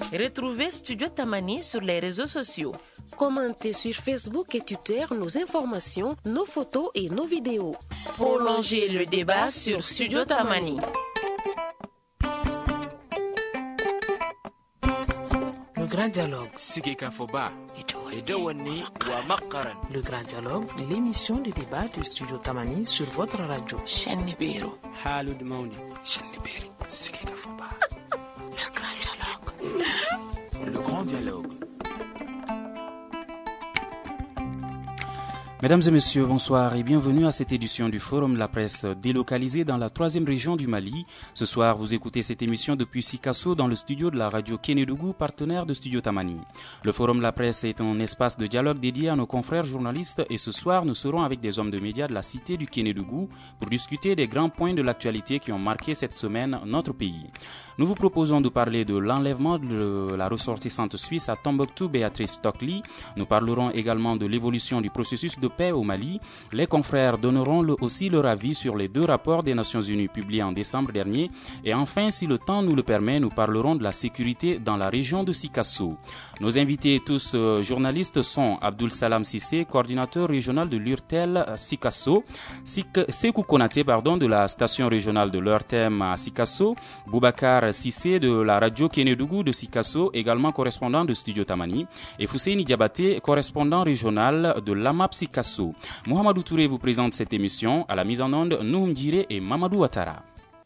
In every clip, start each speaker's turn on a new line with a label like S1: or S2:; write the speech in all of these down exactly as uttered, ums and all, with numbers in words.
S1: Retrouvez Studio Tamani sur les réseaux sociaux.
S2: Commentez sur Facebook et Twitter nos informations, nos photos et nos vidéos.
S1: Prolongez le débat sur Studio Tamani.
S2: Le grand dialogue.
S3: Le grand dialogue, l'émission de débat de Studio Tamani sur votre radio.
S1: Chenibero.
S4: Halud Mauni.
S5: Cheniberi. Sigika Foba.
S1: Le grand dialogue.
S5: Le grand dialogue.
S6: Mesdames et messieurs, bonsoir et bienvenue à cette édition du Forum de la presse délocalisée dans la troisième région du Mali. Ce soir, vous écoutez cette émission depuis Sikasso dans le studio de la radio Kénédougou, partenaire de Studio Tamani. Le Forum de la presse est un espace de dialogue dédié à nos confrères journalistes et ce soir, nous serons avec des hommes de médias de la cité du Kénédougou pour discuter des grands points de l'actualité qui ont marqué cette semaine notre pays. Nous vous proposons de parler de l'enlèvement de la ressortissante suisse à Tombouctou, Béatrice Stockley. Nous parlerons également de l'évolution du processus de paix au Mali. Les confrères donneront le, aussi leur avis sur les deux rapports des Nations Unies publiés en décembre dernier. Et enfin, si le temps nous le permet, nous parlerons de la sécurité dans la région de Sikasso. Nos invités, tous euh, journalistes, sont Abdoul Salam Sissé, coordinateur régional de l'U R T E L Sikasso, Sik- Sekou Konaté, pardon, de la station régionale de l'U R T E M à Sikasso, Boubacar Sissé de la radio Kénédougou de Sikasso, également correspondant de Studio Tamani, et Fousseini Diabaté, correspondant régional de l'A M A P Sikasso. Mohamedou Touré vous présente cette émission. À la mise en onde, Nouhum Djire et Mamadou Ouattara.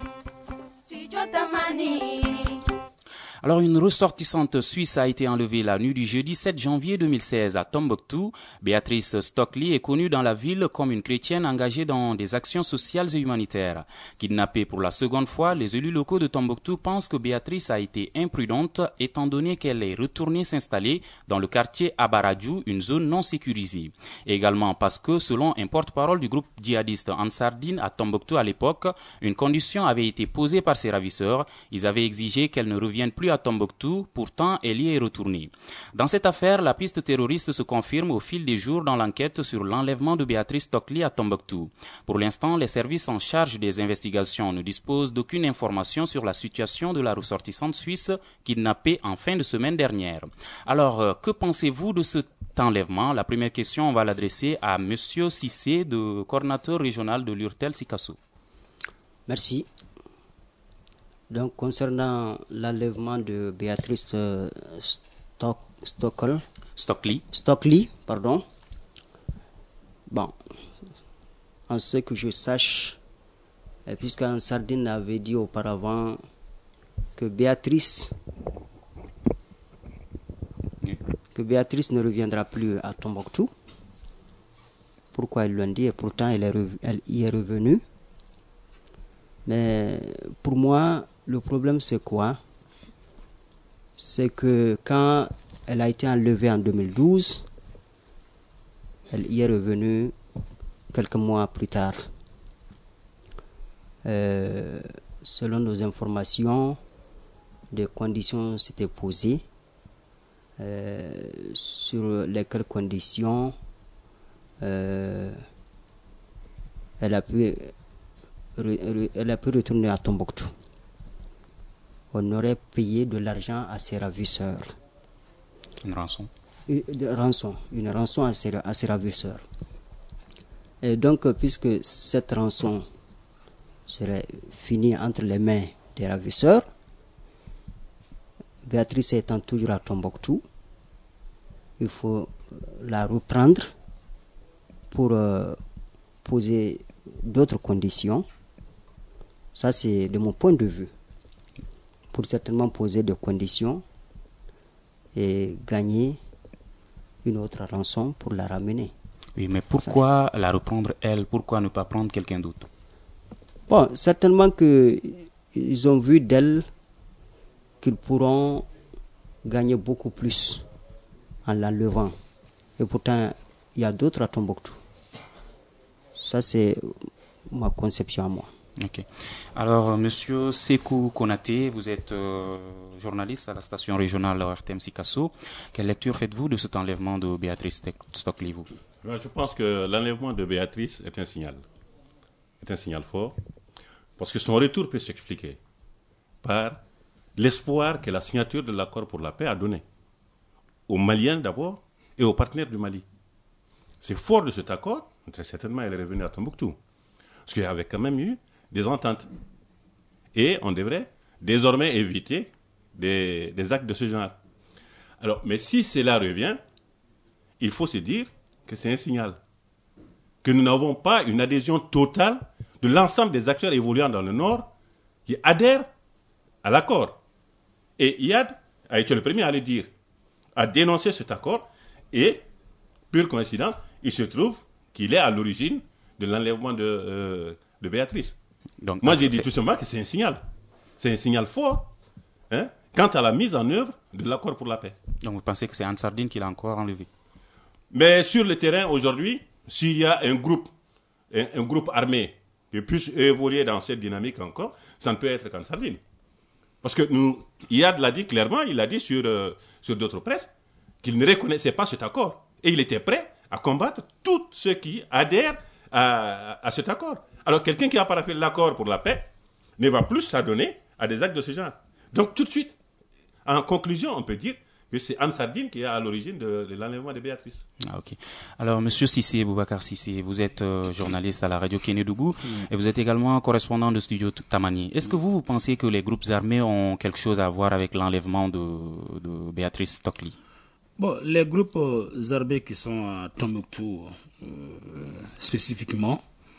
S6: Studio Tamani. Alors, une ressortissante suisse a été enlevée la nuit du jeudi sept janvier deux mille seize à Tombouctou. Béatrice Stockley est connue dans la ville comme une chrétienne engagée dans des actions sociales et humanitaires. Kidnappée pour la seconde fois, les élus locaux de Tombouctou pensent que Béatrice a été imprudente étant donné qu'elle est retournée s'installer dans le quartier Abaradjou, une zone non sécurisée. Et également parce que, selon un porte-parole du groupe djihadiste Ansardine à Tombouctou à l'époque, une condition avait été posée par ses ravisseurs. Ils avaient exigé qu'elle ne revienne plus à Tombouctou, pourtant elle y est retournée. Dans cette affaire, la piste terroriste se confirme au fil des jours dans l'enquête sur l'enlèvement de Béatrice Stockley à Tombouctou. Pour l'instant, les services en charge des investigations ne disposent d'aucune information sur la situation de la ressortissante suisse kidnappée en fin de semaine dernière. Alors, que pensez-vous de cet enlèvement? La première question, on va l'adresser à Monsieur Sissé, de coordinateur régional de l'U R T E L Sikasso.
S4: Merci. Donc, concernant l'enlèvement de Béatrice euh, Stock, Stockel,
S6: Stockley.
S4: Stockley, pardon. Bon, en ce que je sache, puisqu'en Sardine avait dit auparavant que Béatrice, oui. que Béatrice ne reviendra plus à Tombouctou. Pourquoi ils l'ont dit? Et pourtant, elle, est rev- elle y est revenue. Mais pour moi, le problème c'est quoi? C'est que quand elle a été enlevée en deux mille douze, elle y est revenue quelques mois plus tard. Euh, selon nos informations, des conditions s'étaient posées, euh, sur lesquelles conditions euh, elle a pu... elle a pu retourner à Tombouctou. On aurait payé de l'argent à ses ravisseurs.
S6: Une rançon.
S4: Une, une rançon, une rançon à ses, à ses ravisseurs. Et donc, puisque cette rançon serait finie entre les mains des ravisseurs, Béatrice étant toujours à Tombouctou, il faut la reprendre pour euh, poser d'autres conditions. Ça, c'est de mon point de vue. Pour certainement poser des conditions et gagner une autre rançon pour la ramener.
S6: Oui, mais pourquoi Ça, la reprendre elle? Pourquoi ne pas prendre quelqu'un d'autre?
S4: Bon, certainement qu'ils ont vu d'elle qu'ils pourront gagner beaucoup plus en l'enlevant. Et pourtant, il y a d'autres à Tombouctou. Ça, c'est ma conception à moi.
S6: Ok. Alors, Monsieur Sekou Konaté, vous êtes euh, journaliste à la station régionale R T M Sikasso. Quelle lecture faites-vous de cet enlèvement de Béatrice Stockley, vous?
S7: Je pense que l'enlèvement de Béatrice est un signal. Est un signal fort. Parce que son retour peut s'expliquer par l'espoir que la signature de l'accord pour la paix a donné aux Maliens d'abord et aux partenaires du Mali. C'est fort de cet accord, très certainement elle est revenue à Tombouctou, parce qu'il y avait quand même eu des ententes. Et on devrait désormais éviter des, des actes de ce genre. Alors, mais si cela revient, il faut se dire que c'est un signal, que nous n'avons pas une adhésion totale de l'ensemble des acteurs évoluant dans le Nord qui adhèrent à l'accord. Et Iyad a été le premier à le dire, à dénoncer cet accord, et, pure coïncidence, il se trouve qu'il est à l'origine de l'enlèvement de, euh, de Béatrice. Donc, moi, j'ai dit tout simplement que c'est un signal. C'est un signal fort, hein, quant à la mise en œuvre de l'accord pour la paix.
S6: Donc vous pensez que c'est Ansar Dine qui l'a encore enlevé?
S7: Mais sur le terrain, aujourd'hui, s'il y a un groupe, un, un groupe armé qui puisse évoluer dans cette dynamique encore, ça ne peut être qu'Ansar Dine. Parce que nous, Iyad l'a dit clairement, il l'a dit sur, euh, sur d'autres presses, qu'il ne reconnaissait pas cet accord. Et il était prêt à combattre tous ceux qui adhèrent à, à cet accord. Alors quelqu'un qui a paraphé l'accord pour la paix ne va plus s'adonner à des actes de ce genre. Donc tout de suite, en conclusion, on peut dire que c'est Ansar Dine qui est à l'origine de, de l'enlèvement de Béatrice.
S6: Ah, ok. Alors, Monsieur Cissé, Boubacar Cissé, vous êtes euh, journaliste à la radio Kénédougou mmh. et vous êtes également correspondant de Studio Tamani. Est-ce que vous, vous pensez que les groupes armés ont quelque chose à voir avec l'enlèvement de, de Béatrice Stockley?
S8: Bon, les groupes euh, armés qui sont à Tombouctou, euh, spécifiquement,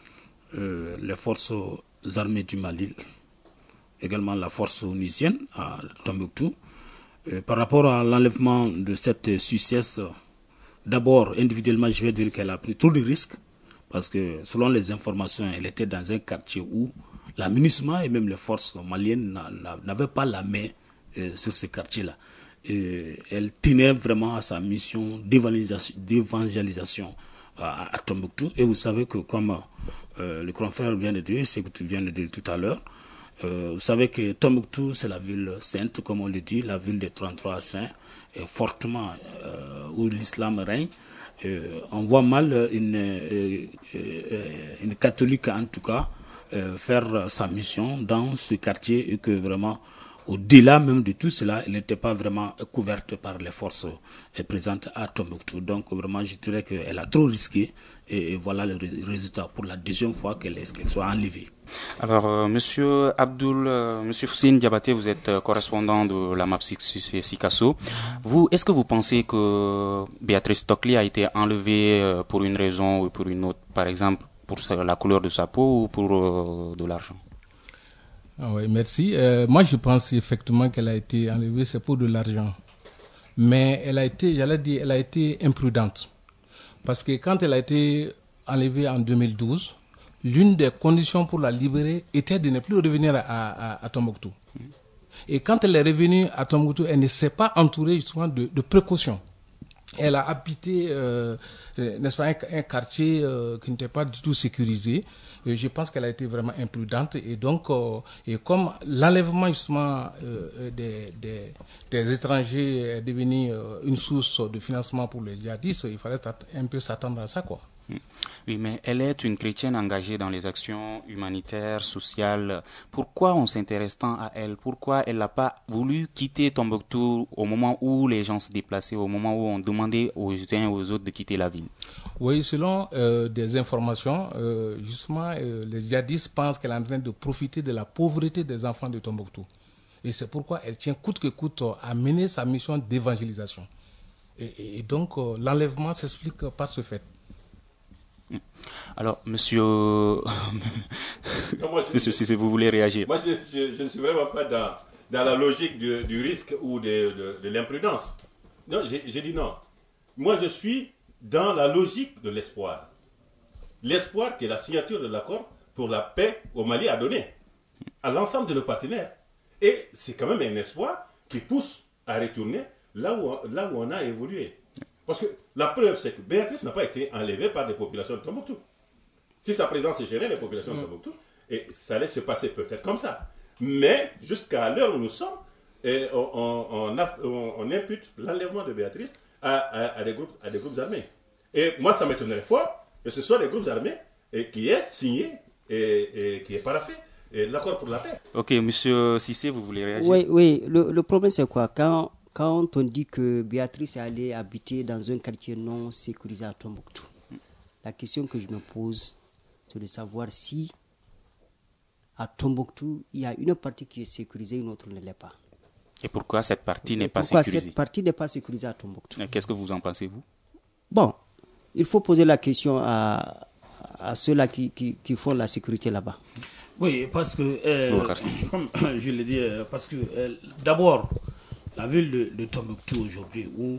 S8: euh, les forces armées du Mali, également la force onusienne à Tombouctou, euh, par rapport à l'enlèvement de cette Suissesse, d'abord, individuellement, je vais dire qu'elle a pris trop de risques, parce que selon les informations, elle était dans un quartier où la MINUSMA et même les forces maliennes n'avaient pas la main euh, sur ce quartier-là. Et elle tenait vraiment à sa mission d'évangélisation, d'évangélisation à, à Tombouctou. Et vous savez que, comme euh, le grand frère vient de dire, c'est que tu viens de dire tout à l'heure, euh, vous savez que Tombouctou, c'est la ville sainte, comme on le dit, la ville des trente-trois saints, et fortement euh, où l'islam règne. Euh, on voit mal une, euh, euh, une catholique, en tout cas, euh, faire sa mission dans ce quartier et que vraiment, au-delà même de tout cela, elle n'était pas vraiment couverte par les forces présentes à Tombouctou. Donc vraiment, je dirais qu'elle a trop risqué et, et voilà le résultat pour la deuxième fois qu'elle, qu'elle soit enlevée.
S6: Alors, euh, Monsieur Abdoul, euh, Monsieur Foussine Diabaté, vous êtes euh, correspondant de la MAPSIC Sikasso. Vous, est-ce que vous pensez que Béatrice Stockley a été enlevée euh, pour une raison ou pour une autre, par exemple pour la couleur de sa peau ou pour euh, de l'argent?
S9: Ah oui, merci. Euh, moi, je pense effectivement qu'elle a été enlevée, c'est pour de l'argent. Mais elle a été, j'allais dire, elle a été imprudente. Parce que quand elle a été enlevée en deux mille douze, l'une des conditions pour la libérer était de ne plus revenir à, à, à Tombouctou. Et quand elle est revenue à Tombouctou, elle ne s'est pas entourée justement de, de précautions. Elle a habité, euh, n'est-ce pas, un, un quartier euh, qui n'était pas du tout sécurisé. Et je pense qu'elle a été vraiment imprudente. Et donc, euh, et comme l'enlèvement justement euh, des, des, des étrangers est devenu euh, une source de financement pour les djihadistes, il fallait un peu s'attendre à ça, quoi.
S6: Oui, mais elle est une chrétienne engagée dans les actions humanitaires, sociales. Pourquoi on s'intéresse tant à elle? Pourquoi elle n'a pas voulu quitter Tombouctou au moment où les gens se déplaçaient, au moment où on demandait aux uns et aux autres de quitter la ville?
S9: Oui, selon euh, des informations, euh, justement, euh, les djihadistes pensent qu'elle est en train de profiter de la pauvreté des enfants de Tombouctou. Et c'est pourquoi elle tient coûte que coûte à mener sa mission d'évangélisation. Et, et donc, euh, l'enlèvement s'explique par ce fait.
S6: Alors, monsieur,
S7: non, moi, je,
S6: monsieur, si vous voulez réagir.
S7: Moi, je, je, je ne suis vraiment pas dans, dans la logique du, du risque ou de, de, de l'imprudence. Non, j'ai, j'ai dit non. Moi, je suis dans la logique de l'espoir. L'espoir que la signature de l'accord pour la paix au Mali a donné à l'ensemble de nos partenaires. Et c'est quand même un espoir qui pousse à retourner là où, là où on a évolué. Parce que la preuve, c'est que Béatrice n'a pas été enlevée par des populations de Tombouctou. Si sa présence est gênée, les populations de Tombouctou, et ça allait se passer peut-être comme ça. Mais jusqu'à l'heure où nous sommes, et on, on, on, a, on, on impute l'enlèvement de Béatrice à, à, à, des groupes, à des groupes armés. Et moi, ça m'étonnerait fort que ce soit des groupes armés et qui aient signé et, et qui aient paraphé et l'accord pour la paix.
S6: Ok, monsieur Cissé, vous voulez réagir?
S4: Oui, oui. Le, le problème, c'est quoi? Quand, quand on dit que Béatrice est allée habiter dans un quartier non sécurisé à Tombouctou, la question que je me pose, c'est de savoir si à Tombouctou, il y a une partie qui est sécurisée, une autre ne l'est pas.
S6: Et pourquoi cette partie n'est pas
S4: pourquoi
S6: sécurisée?
S4: cette partie n'est pas sécurisée à Tombouctou?
S6: Qu'est-ce que vous en pensez, vous?
S4: Bon, il faut poser la question à, à ceux-là qui, qui, qui font la sécurité là-bas.
S8: Oui, parce que, euh, comme je l'ai dit, parce que euh, d'abord, la ville de, de Tombouctou aujourd'hui, où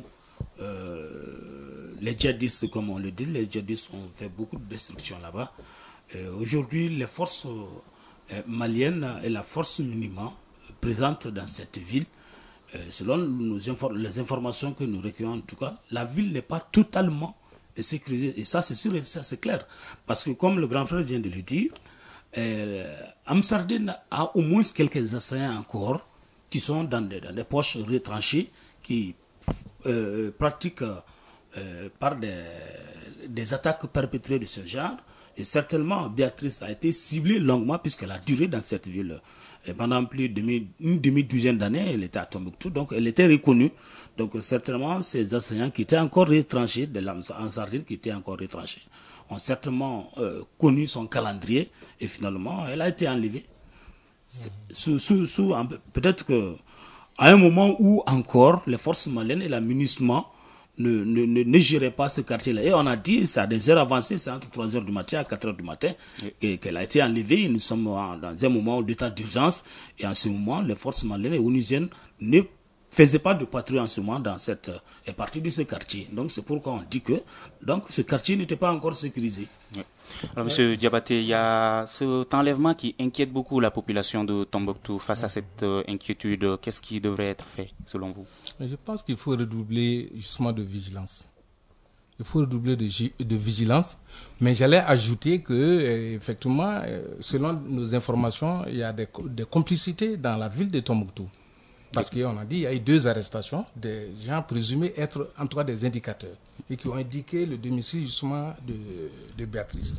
S8: euh, les djihadistes, comme on le dit, les djihadistes ont fait beaucoup de destruction là-bas. Euh, aujourd'hui, les forces euh, maliennes et la force minima présente dans cette ville, euh, selon nos infor- les informations que nous recueillons en tout cas, la ville n'est pas totalement sécurisée. Et ça, c'est sûr et ça, c'est clair. Parce que, comme le grand frère vient de le dire, euh, Amsardine a au moins quelques assaillants encore qui sont dans des, dans des poches retranchées, qui euh, pratiquent euh, par des, des attaques perpétrées de ce genre. Et certainement, Béatrice a été ciblée longuement puisqu'elle a duré dans cette ville. Et pendant plus d'une demi-douzaine d'années, elle était à Tombouctou, donc elle était reconnue. Donc certainement, ces enseignants qui étaient encore retranchés, de l'Ansardine qui étaient encore retranchés, ont certainement euh, connu son calendrier et finalement, elle a été enlevée. Sous, sous, sous, peut-être que à un moment où encore les forces maliennes et l'amunissement ne, ne, ne, ne géraient pas ce quartier-là. Et on a dit, c'est à des heures avancées, c'est entre trois heures du matin à quatre heures du matin, oui. qu'elle a été enlevée. Nous sommes dans un moment d'état d'urgence. Et en ce moment, les forces maliennes et onusiennes ne faisaient pas de patrouille en ce moment dans cette euh, partie de ce quartier. Donc c'est pourquoi on dit que donc, ce quartier n'était pas encore sécurisé.
S6: Oui. Alors, Monsieur Diabaté, il y a cet enlèvement qui inquiète beaucoup la population de Tombouctou. Face à cette euh, inquiétude, qu'est-ce qui devrait être fait, selon vous?
S9: Je pense qu'il faut redoubler justement de vigilance. Il faut redoubler de, de vigilance. Mais j'allais ajouter que, euh, effectivement, euh, selon nos informations, il y a des, des complicités dans la ville de Tombouctou. Parce qu'on a dit qu'il y a eu deux arrestations, des gens présumés être en tout cas des indicateurs et qui ont indiqué le domicile justement de, de Béatrice.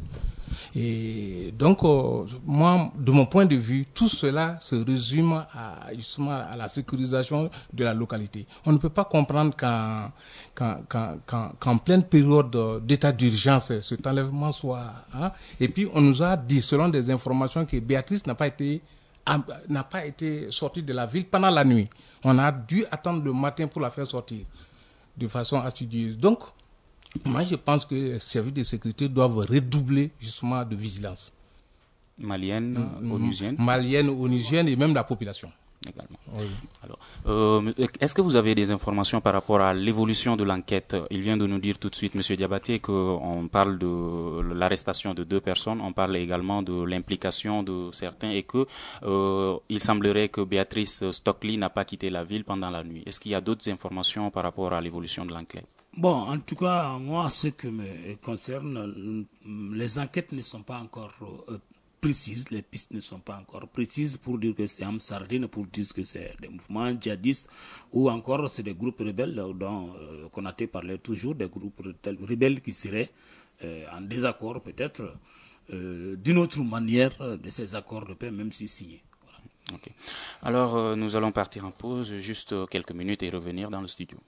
S9: Et donc, euh, moi, de mon point de vue, tout cela se résume à, justement à la sécurisation de la localité. On ne peut pas comprendre qu'en, qu'en, qu'en, qu'en, qu'en pleine période d'état d'urgence, cet enlèvement soit... Hein, et puis, on nous a dit, selon des informations, que Béatrice n'a pas été... n'a pas été sortie de la ville pendant la nuit. On a dû attendre le matin pour la faire sortir de façon astudieuse. Donc, moi, je pense que les services de sécurité doivent redoubler justement de vigilance.
S6: Malienne, mmh, onusienne
S9: Malienne, onusienne et même la population.
S6: Également. Oui. Alors, euh, est-ce que vous avez des informations par rapport à l'évolution de l'enquête? Il vient de nous dire tout de suite, Monsieur Diabaté, qu'on parle de l'arrestation de deux personnes, on parle également de l'implication de certains et que euh, il semblerait que Béatrice Stockley n'a pas quitté la ville pendant la nuit. Est-ce qu'il y a d'autres informations par rapport à l'évolution de l'enquête?
S8: Bon, en tout cas, moi, ce qui me concerne, les enquêtes ne sont pas encore euh, précises, les pistes ne sont pas encore précises pour dire que c'est Amsardine, pour dire que c'est des mouvements djihadistes ou encore c'est des groupes rebelles dont euh, Konaté parlait toujours, des groupes rebelles qui seraient euh, en désaccord peut-être euh, d'une autre manière de ces accords de paix, même si signés. Voilà.
S6: Okay. Alors, euh, nous allons partir en pause juste quelques minutes et revenir dans le studio.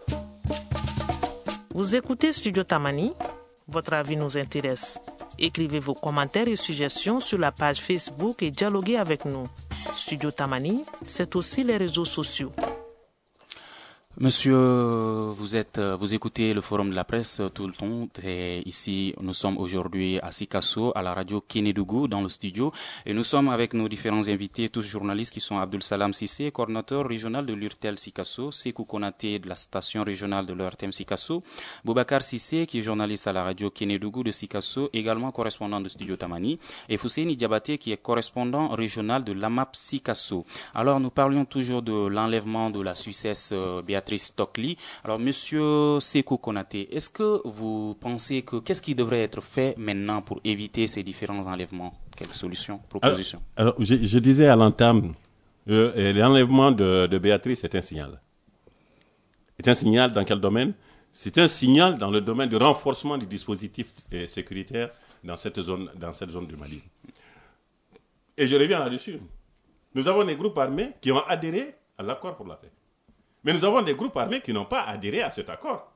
S3: Vous écoutez Studio Tamani, votre avis nous intéresse. Écrivez vos commentaires et suggestions sur la page Facebook et dialoguez avec nous. Studio Tamani, c'est aussi les réseaux sociaux.
S6: Monsieur, vous êtes, vous écoutez le Forum de la presse tout le temps. Et ici, nous sommes aujourd'hui à Sikasso, à la radio Kénédougou, dans le studio. Et nous sommes avec nos différents invités, tous journalistes qui sont Abdul Salam Sissé, coordinateur régional de l'URTEL Sikasso, Sekou Konaté de la station régionale de l'O R T M Sikasso, Boubacar Sissé, qui est journaliste à la radio Kénédougou de Sikasso, également correspondant de Studio Tamani, et Fousseini Diabaté, qui est correspondant régional de l'A M A P Sikasso. Alors, nous parlions toujours de l'enlèvement de la Suissesse euh, Béatrice Stockley. Alors, Monsieur Sekou Konaté, est-ce que vous pensez que qu'est-ce qui devrait être fait maintenant pour éviter ces différents enlèvements? Quelle solution, proposition?
S7: Alors, alors je, je disais à l'entame, euh, l'enlèvement de, de Béatrice est un signal. C'est un signal dans quel domaine? C'est un signal dans le domaine du renforcement du dispositif euh, sécuritaire dans cette zone, dans cette zone du Mali. Et je reviens là-dessus. Nous avons des groupes armés qui ont adhéré à l'accord pour la paix. Mais nous avons des groupes armés qui n'ont pas adhéré à cet accord.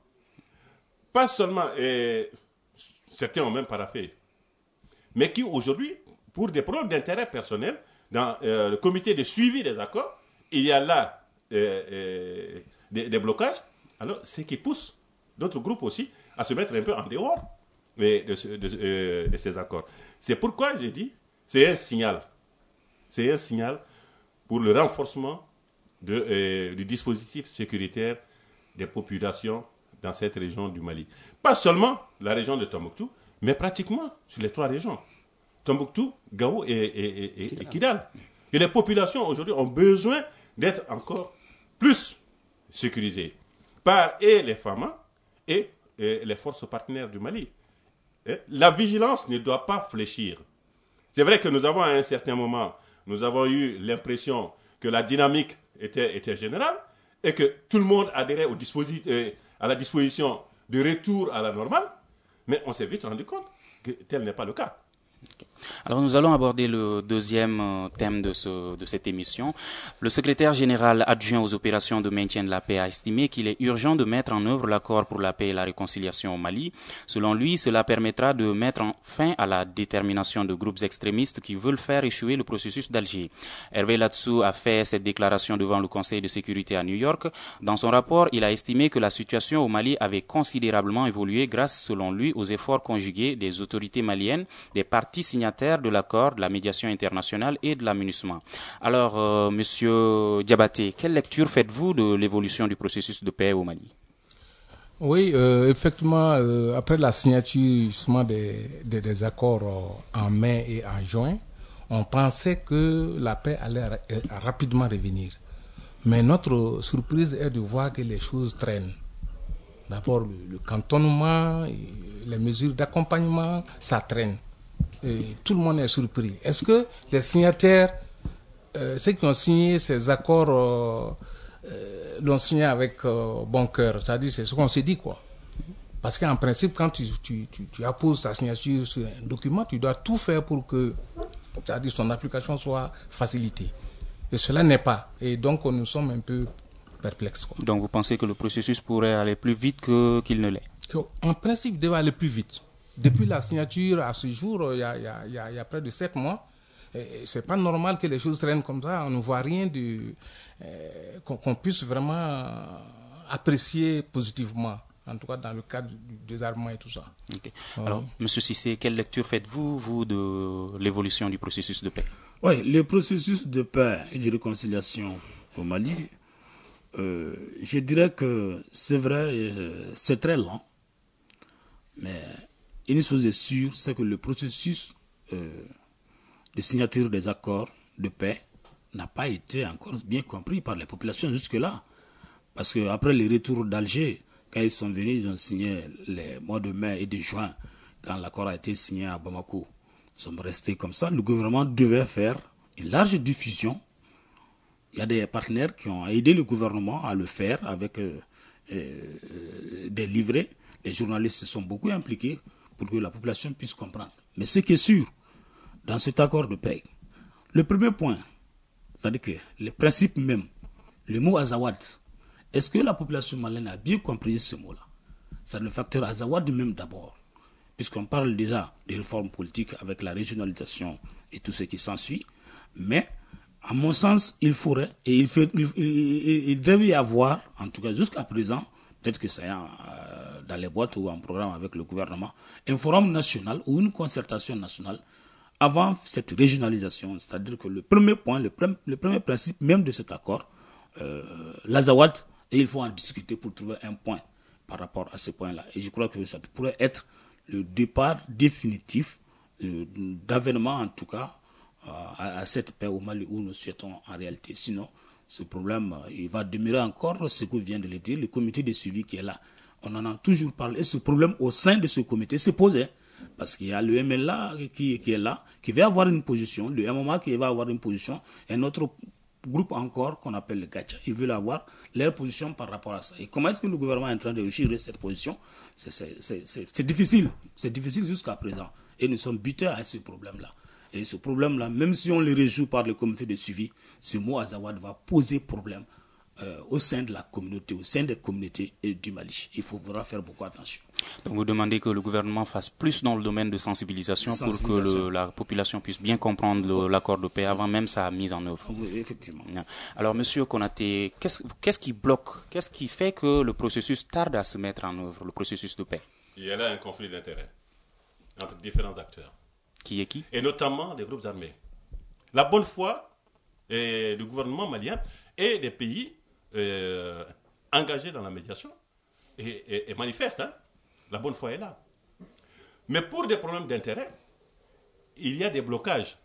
S7: Pas seulement, et certains ont même paraphé, mais qui aujourd'hui, pour des problèmes d'intérêt personnel, dans euh, le comité de suivi des accords, il y a là euh, euh, des, des blocages. Alors, ce qui pousse d'autres groupes aussi à se mettre un peu en dehors de, de, de, euh, de ces accords. C'est pourquoi j'ai dit, c'est un signal. C'est un signal pour le renforcement de, euh, du dispositif sécuritaire des populations dans cette région du Mali. Pas seulement la région de Tombouctou, mais pratiquement sur les trois régions. Tombouctou, Gao et, et, et, et, et Kidal. Et les populations aujourd'hui ont besoin d'être encore plus sécurisées par et les femmes et, et les forces partenaires du Mali. Et la vigilance ne doit pas fléchir. C'est vrai que nous avons à un certain moment, nous avons eu l'impression que la dynamique était, était générale et que tout le monde adhérait au dispositif, euh, à la disposition de retour à la normale, mais on s'est vite rendu compte que tel n'est pas le cas.
S6: Alors nous allons aborder le deuxième thème de, ce, de cette émission. Le secrétaire général adjoint aux opérations de maintien de la paix a estimé qu'il est urgent de mettre en œuvre l'accord pour la paix et la réconciliation au Mali. Selon lui, cela permettra de mettre fin à la détermination de groupes extrémistes qui veulent faire échouer le processus d'Alger. Hervé Latsou a fait cette déclaration devant le Conseil de sécurité à New York. Dans son rapport, il a estimé que la situation au Mali avait considérablement évolué grâce, selon lui, aux efforts conjugués des autorités maliennes, des parties signataires de l'accord, de la médiation internationale et de l'aménagement. Alors, euh, Monsieur Diabaté, quelle lecture faites-vous de l'évolution du processus de paix au Mali?
S9: Oui, euh, effectivement, euh, après la signature justement des, des, des accords euh, en mai et en juin, on pensait que la paix allait ra- rapidement revenir. Mais notre surprise est de voir que les choses traînent. D'abord, le, le cantonnement, les mesures d'accompagnement, ça traîne. Et tout le monde est surpris. Est-ce que les signataires, euh, ceux qui ont signé ces accords, euh, euh, l'ont signé avec euh, bon cœur? C'est-à-dire, c'est ce qu'on s'est dit, quoi. Parce qu'en principe, quand tu, tu, tu, tu apposes ta signature sur un document, tu dois tout faire pour que, c'est-à-dire, son application soit facilitée. Et cela n'est pas. Et donc, nous sommes un peu perplexes, quoi.
S6: Donc, vous pensez que le processus pourrait aller plus vite que, qu'il ne l'est?
S9: En principe, il devait aller plus vite. Depuis la signature à ce jour, il y a, il y a, il y a, il y a près de sept mois. Ce n'est pas normal que les choses traînent comme ça. On ne voit rien de, euh, qu'on, qu'on puisse vraiment apprécier positivement, en tout cas dans le cadre du désarmement et tout ça.
S6: Okay. Alors, euh, M. Cissé, quelle lecture faites-vous, vous, de l'évolution du processus de paix?
S8: Oui, le processus de paix et de réconciliation au Mali, euh, je dirais que c'est vrai, euh, c'est très lent, mais une chose est sûre, c'est que le processus euh, de signature des accords de paix n'a pas été encore bien compris par les populations jusque-là. Parce qu'après le retour d'Alger, quand ils sont venus, ils ont signé les mois de mai et de juin, quand l'accord a été signé à Bamako. Nous sommes restés comme ça. Le gouvernement devait faire une large diffusion. Il y a des partenaires qui ont aidé le gouvernement à le faire avec euh, euh, des livrets. Les journalistes se sont beaucoup impliqués pour que la population puisse comprendre. Mais ce qui est sûr, dans cet accord de paix, le premier point, c'est-à-dire que le principe même, le mot Azawad, est-ce que la population malienne a bien compris ce mot-là? C'est le facteur Azawad même d'abord, puisqu'on parle déjà des réformes politiques avec la régionalisation et tout ce qui s'ensuit, mais à mon sens, il faudrait, et il, fait, il, il, il devait y avoir, en tout cas jusqu'à présent, peut-être que ça y est euh, dans les boîtes ou en programme avec le gouvernement, un forum national ou une concertation nationale avant cette régionalisation. C'est-à-dire que le premier point, le, pre- le premier principe même de cet accord, euh, l'Azawad, et il faut en discuter pour trouver un point par rapport à ce point-là. Et je crois que ça pourrait être le départ définitif euh, d'avènement, en tout cas, euh, à, à cette paix au Mali où nous souhaitons en réalité. Sinon, ce problème, il va demeurer encore, ce que vient de le dire, le comité de suivi qui est là. On en a toujours parlé. Et ce problème au sein de ce comité s'est posé. Parce qu'il y a le M L A qui, qui est là, qui va avoir une position, le M M A qui va avoir une position, et notre groupe encore, qu'on appelle le Gacha, ils veulent avoir leur position par rapport à ça. Et comment est-ce que le gouvernement est en train de réussir cette position? c'est, c'est, c'est, c'est, c'est difficile. C'est difficile jusqu'à présent. Et nous sommes butés à ce problème-là. Et ce problème-là, même si on le réjoue par le comité de suivi, ce mot Azawad va poser problème euh, au sein de la communauté, au sein des communautés euh, du Mali. Il faudra faire beaucoup attention.
S6: Donc vous demandez que le gouvernement fasse plus dans le domaine de sensibilisation, sensibilisation. pour que le, la population puisse bien comprendre le, l'accord de paix avant même sa mise en œuvre.
S8: Oui, effectivement.
S6: Alors Monsieur Konaté, qu'est-ce, qu'est-ce qui bloque, qu'est-ce qui fait que le processus tarde à se mettre en œuvre, le processus de paix?
S7: Il y a là un conflit d'intérêts entre différents acteurs.
S6: Qui est qui?
S7: Et notamment les groupes armés. La bonne foi et du gouvernement malien et des pays euh, engagés dans la médiation est, est, est manifeste. Hein? La bonne foi est là. Mais pour des problèmes d'intérêt, il y a des blocages.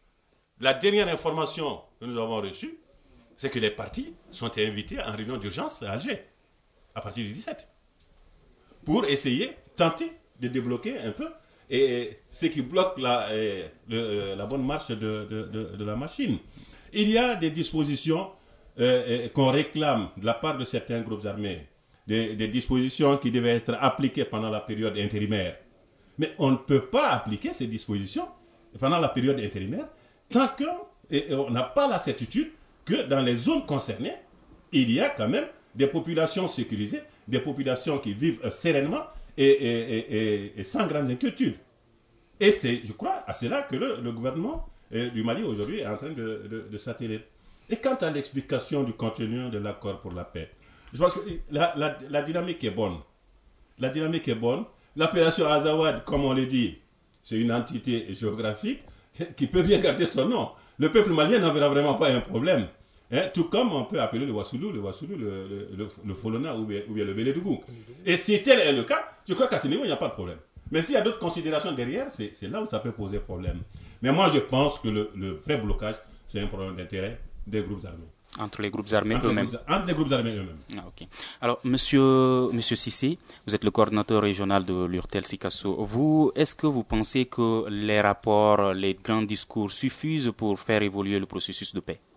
S7: La dernière information que nous avons reçue, c'est que les partis sont invités en réunion d'urgence à Alger, à partir du dix-sept, pour essayer, tenter de débloquer un peu et ce qui bloque la, euh, le, la bonne marche de, de, de, de la machine. Il y a des dispositions euh, qu'on réclame de la part de certains groupes armés, des, des dispositions qui devaient être appliquées pendant la période intérimaire. Mais on ne peut pas appliquer ces dispositions pendant la période intérimaire tant qu'on n'a pas la certitude que dans les zones concernées, il y a quand même des populations sécurisées, des populations qui vivent euh, sereinement et, et, et, et, et sans grande inquiétude. Et c'est, je crois, à cela que le, le gouvernement euh, du Mali aujourd'hui est en train de, de, de s'atteler. Et quant à l'explication du contenu de l'accord pour la paix, je pense que la, la, la dynamique est bonne. La dynamique est bonne. L'appellation Azawad, comme on le dit, c'est une entité géographique qui peut bien garder son nom. Le peuple malien n'en verra vraiment pas un problème. Hein, tout comme on peut appeler le Wassoulou, le Wassoulou, le, le, le, le Folona ou bien, ou bien le Bélédougou. Et si tel est le cas, je crois qu'à ce niveau, il n'y a pas de problème. Mais s'il y a d'autres considérations derrière, c'est, c'est là où ça peut poser problème. Mais moi, je pense que le, le vrai blocage, c'est un problème d'intérêt des groupes armés.
S6: Entre les groupes armés
S7: entre
S6: eux-mêmes.
S7: Les groupes, entre les groupes armés eux-mêmes.
S6: Ah, ok. Alors, monsieur, monsieur Cissé, vous êtes le coordinateur régional de l'URTEL Sikasso. Vous, est-ce que vous pensez que les rapports, les grands discours suffisent pour faire évoluer le processus de paix?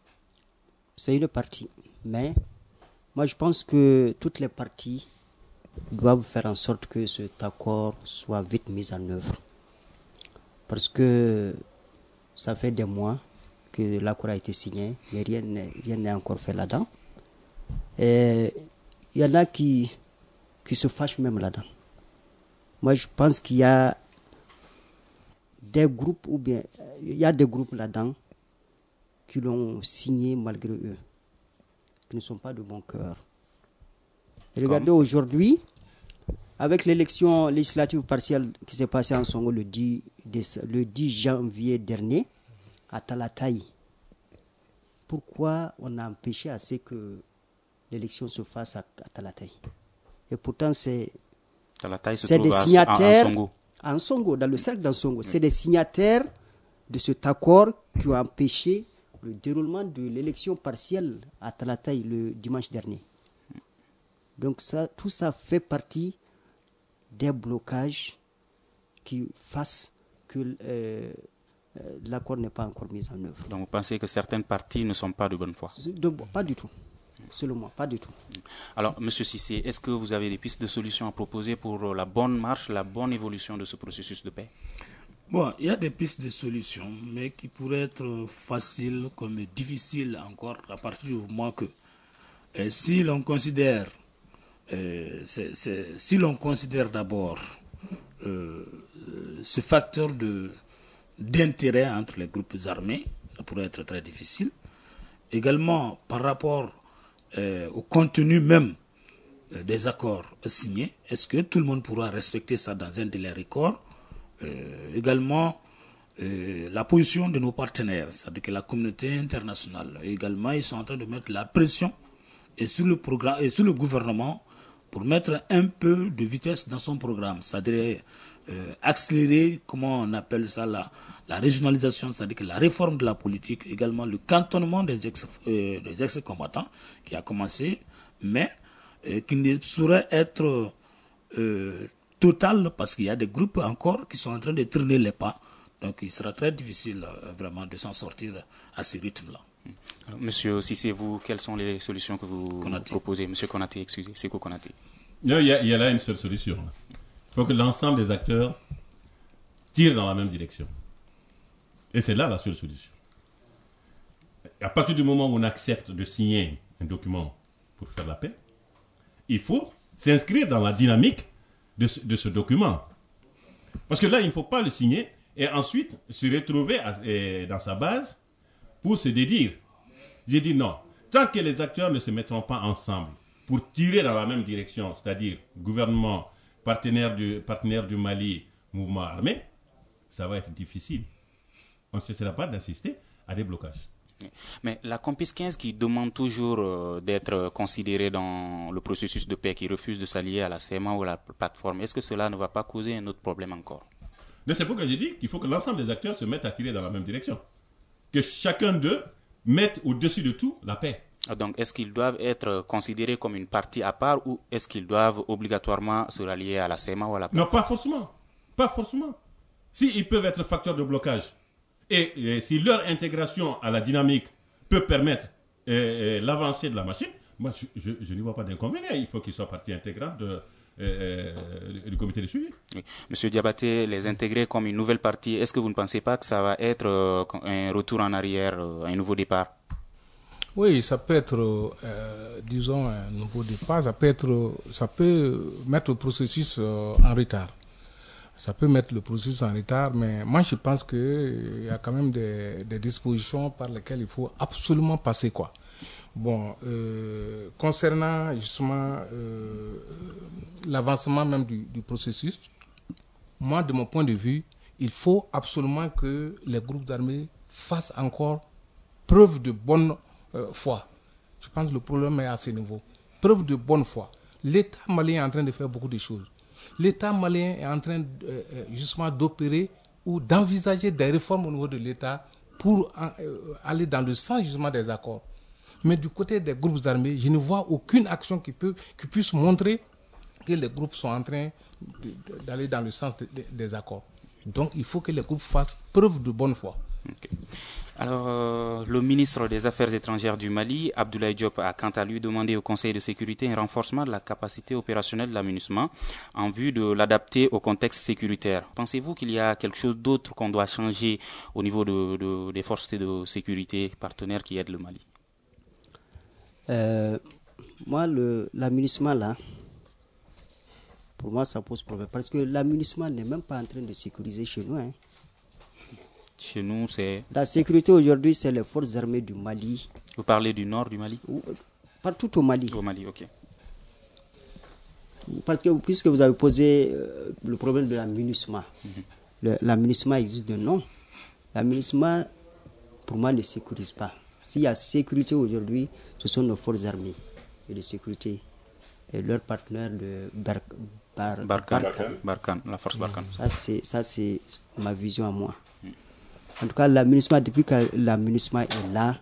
S4: C'est une partie. Mais moi, je pense que toutes les parties doivent faire en sorte que cet accord soit vite mis en œuvre. Parce que ça fait des mois que l'accord a été signé, mais rien n'est, rien n'est encore fait là-dedans. Et il y en a qui, qui se fâchent même là-dedans. Moi, je pense qu'il y a des groupes, ou bien, il y a des groupes là-dedans qui l'ont signé malgré eux, qui ne sont pas de bon cœur. Et regardez aujourd'hui, avec l'élection législative partielle qui s'est passée en Songo le dix, le dix janvier dernier, à Talatay. Pourquoi on a empêché assez que l'élection se fasse à, à Talatay? Et pourtant, c'est,
S6: Talatay se
S4: c'est
S6: trouve
S4: des
S6: à,
S4: signataires,
S6: à, à Songo.
S4: en Songo, dans le cercle d'Ansongo, oui. C'est des signataires de cet accord qui ont empêché le déroulement de l'élection partielle à Talatay le dimanche dernier. Donc ça, tout ça fait partie des blocages qui fassent que euh, Euh, l'accord n'est pas encore mis en œuvre.
S6: Donc vous pensez que certaines parties ne sont pas de bonne foi?
S4: de, Pas du tout. Selon moi, pas du tout.
S6: Alors, Monsieur Cissé, est-ce que vous avez des pistes de solutions à proposer pour la bonne marche, la bonne évolution de ce processus de paix?
S8: Bon, il y a des pistes de solutions, mais qui pourraient être faciles comme difficiles encore à partir du moment que euh, si l'on considère euh, c'est, c'est, si l'on considère d'abord euh, ce facteur de d'intérêt entre les groupes armés, ça pourrait être très difficile. Également, par rapport euh, au contenu même euh, des accords signés, est-ce que tout le monde pourra respecter ça dans un délai record? euh, Également, euh, la position de nos partenaires, c'est-à-dire que la communauté internationale, également, ils sont en train de mettre la pression et sur le programme et sur le gouvernement pour mettre un peu de vitesse dans son programme, c'est-à-dire euh, accélérer, comment on appelle ça, la, la régionalisation, c'est-à-dire que la réforme de la politique, également le cantonnement des, ex, euh, des ex-combattants qui a commencé, mais euh, qui ne saurait être euh, total parce qu'il y a des groupes encore qui sont en train de tourner les pas. Donc il sera très difficile euh, vraiment de s'en sortir à ce rythme-là.
S6: Alors, Monsieur Cissé, vous, quelles sont les solutions que vous
S8: Konaté.
S6: proposez? Monsieur Konaté, excusez, c'est quoi Konaté?
S7: Il y, a, il y a là une seule solution. Il faut que l'ensemble des acteurs tirent dans la même direction. Et c'est là la seule solution. À partir du moment où on accepte de signer un document pour faire la paix, il faut s'inscrire dans la dynamique de ce, de ce document. Parce que là, il ne faut pas le signer et ensuite se retrouver à, et, dans sa base pour se dédire. J'ai dit non. Tant que les acteurs ne se mettront pas ensemble pour tirer dans la même direction, c'est-à-dire gouvernement, partenaire du, partenaire du Mali, mouvement armé, ça va être difficile. On ne cessera pas d'assister à des blocages.
S6: Mais la Campus quinze qui demande toujours euh, d'être considérée dans le processus de paix, qui refuse de s'allier à la C M A ou à la plateforme, est-ce que cela ne va pas causer un autre problème encore?
S7: Mais c'est pourquoi j'ai dit qu'il faut que l'ensemble des acteurs se mettent à tirer dans la même direction. Que chacun d'eux mette au-dessus de tout la paix.
S6: Donc, est-ce qu'ils doivent être considérés comme une partie à part ou est-ce qu'ils doivent obligatoirement se rallier à la C M A ou à la plateforme?
S7: Non, pas forcément. Pas forcément. S'ils peuvent être facteurs de blocage et, et si leur intégration à la dynamique peut permettre euh, euh, l'avancée de la machine, moi, je, je, je n'y vois pas d'inconvénient. Il faut qu'ils soient partie intégrante de, euh, euh, du comité de suivi.
S6: Oui. Monsieur Diabaté, les intégrer comme une nouvelle partie, est-ce que vous ne pensez pas que ça va être euh, un retour en arrière, euh, un nouveau départ?
S9: Oui, ça peut être, euh, disons, un nouveau départ. Ça peut être, ça peut mettre le processus euh, en retard. Ça peut mettre le processus en retard, mais moi je pense qu'il y a quand même des, des dispositions par lesquelles il faut absolument passer, quoi. Bon, euh, concernant justement euh, l'avancement même du, du processus, moi de mon point de vue, il faut absolument que les groupes armés fassent encore preuve de bonne euh, foi. Je pense que le problème est à ce niveau. Preuve de bonne foi. L'État malien est en train de faire beaucoup de choses. L'État malien est en train de, euh, justement d'opérer ou d'envisager des réformes au niveau de l'État pour euh, aller dans le sens justement des accords. Mais du côté des groupes armés, je ne vois aucune action qui, peut, qui puisse montrer que les groupes sont en train de, d'aller dans le sens de, de, des accords. Donc il faut que les groupes fassent preuve de bonne foi.
S6: Okay. Alors, euh, le ministre des Affaires étrangères du Mali, Abdoulaye Diop, a quant à lui demandé au Conseil de sécurité un renforcement de la capacité opérationnelle de la MINUSMA en vue de l'adapter au contexte sécuritaire. Pensez-vous qu'il y a quelque chose d'autre qu'on doit changer au niveau de, de, des forces de sécurité partenaires qui aident le Mali?
S4: euh, Moi, le, la MINUSMA, là, pour moi, ça pose problème. Parce que la MINUSMA n'est même pas en train de sécuriser chez nous. Hein.
S6: Chez nous, c'est...
S4: La sécurité aujourd'hui, c'est les forces armées du Mali.
S6: Vous parlez du nord du Mali?
S4: Partout au Mali.
S6: Au Mali, ok.
S4: Parce que puisque vous avez posé euh, le problème de la MINUSMA, mm-hmm. le, la MINUSMA existe de nom. La MINUSMA, pour moi, ne sécurise pas. S'il y a sécurité aujourd'hui, ce sont nos forces armées et de sécurité et leurs partenaires de Bar Bar
S6: Barkhane, Barkhane. Barkhane, la force Barkhane.
S4: Ça, c'est, ça, c'est ma vision à moi. Mm. En tout cas, la MINUSMA, depuis que la MINUSMA est là,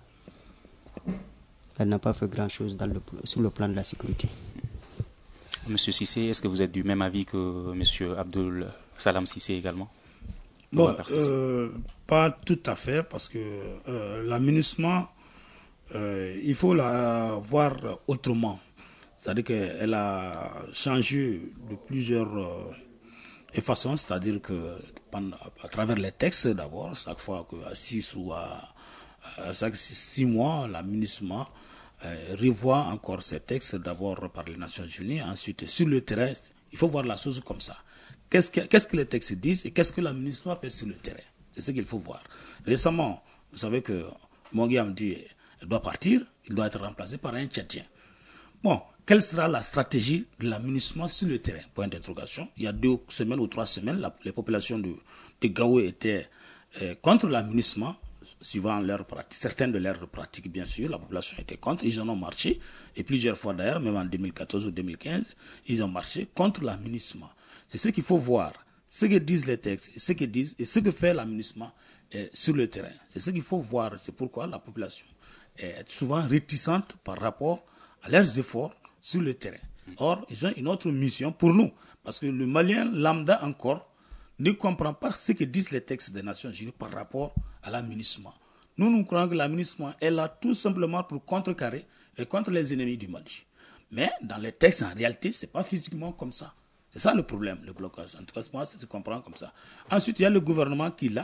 S4: elle n'a pas fait grand-chose dans le, sur le plan de la sécurité.
S6: Monsieur Cissé, est-ce que vous êtes du même avis que Monsieur Abdul Salam Cissé également?
S8: Bon, euh, pas tout à fait, parce que euh, la MINUSMA, euh, il faut la voir autrement. C'est-à-dire qu'elle a changé de plusieurs euh, façons, c'est-à-dire que à travers les textes d'abord, chaque fois qu'à six ou à, à chaque six mois, la MINUSMA euh, revoit encore ces textes d'abord par les Nations Unies, ensuite sur le terrain. Il faut voir la chose comme ça. Qu'est-ce que, qu'est-ce que les textes disent et qu'est-ce que la MINUSMA fait sur le terrain? C'est ce qu'il faut voir. Récemment, vous savez que Mongui me dit qu'il doit partir, il doit être remplacé par un Tchétien. Bon, quelle sera la stratégie de la MINUSMA sur le terrain? Point d'interrogation. Il y a deux semaines ou trois semaines, la, les populations de, de Gao étaient euh, contre la MINUSMA, suivant leur pratique, certaines de leurs pratiques, bien sûr. La population était contre, ils en ont marché. Et plusieurs fois d'ailleurs, même en deux mille quatorze ou deux mille quinze, ils ont marché contre la MINUSMA. C'est ce qu'il faut voir, ce que disent les textes, ce que disent et ce que fait la MINUSMA euh, sur le terrain. C'est ce qu'il faut voir. C'est pourquoi la population est souvent réticente par rapport à leurs efforts sur le terrain. Or, ils ont une autre mission pour nous, parce que le Malien lambda encore ne comprend pas ce que disent les textes des Nations Unies par rapport à la MINUSMA. Nous, nous croyons que la MINUSMA est là tout simplement pour contrecarrer et contre les ennemis du Mali. Mais dans les textes, en réalité, ce n'est pas physiquement comme ça. C'est ça le problème, le blocage. En tout cas, moi, ça se comprend comme ça. Ensuite, il y a le gouvernement qui, là,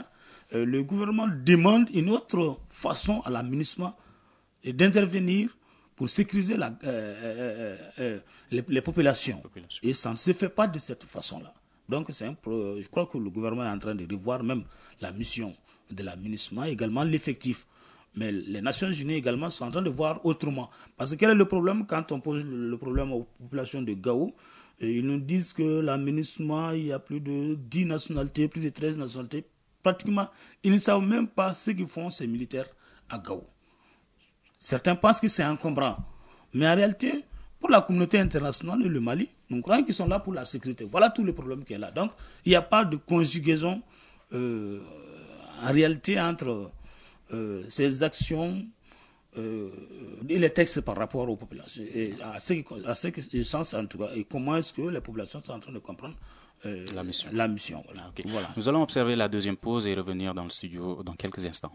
S8: euh, le gouvernement demande une autre façon à l'aménagement d'intervenir pour sécuriser la, euh, euh, euh, les, les populations. Population. Et ça ne se fait pas de cette façon-là. Donc, c'est un pro... je crois que le gouvernement est en train de revoir même la mission de l'aménagement, également l'effectif. Mais les Nations Unies également sont en train de voir autrement. Parce que quel est le problème quand on pose le problème aux populations de Gao? Ils nous disent que l'aménagement, il y a plus de dix nationalités, plus de treize nationalités. Pratiquement, ils ne savent même pas ce qu'ils font ces militaires à Gao. Certains pensent que c'est encombrant. Mais en réalité, pour la communauté internationale et le Mali, nous croyons qu'ils sont là pour la sécurité. Voilà tout le problème qu'il y a là. Donc, il n'y a pas de conjugaison euh, en réalité entre euh, ces actions euh, et les textes par rapport aux populations. Et à ce, à ce sens, en tout cas, et comment est-ce que les populations sont en train de comprendre euh, la mission. La mission voilà.
S6: Okay.
S8: Voilà.
S6: Nous allons observer la deuxième pause et revenir dans le studio dans quelques instants.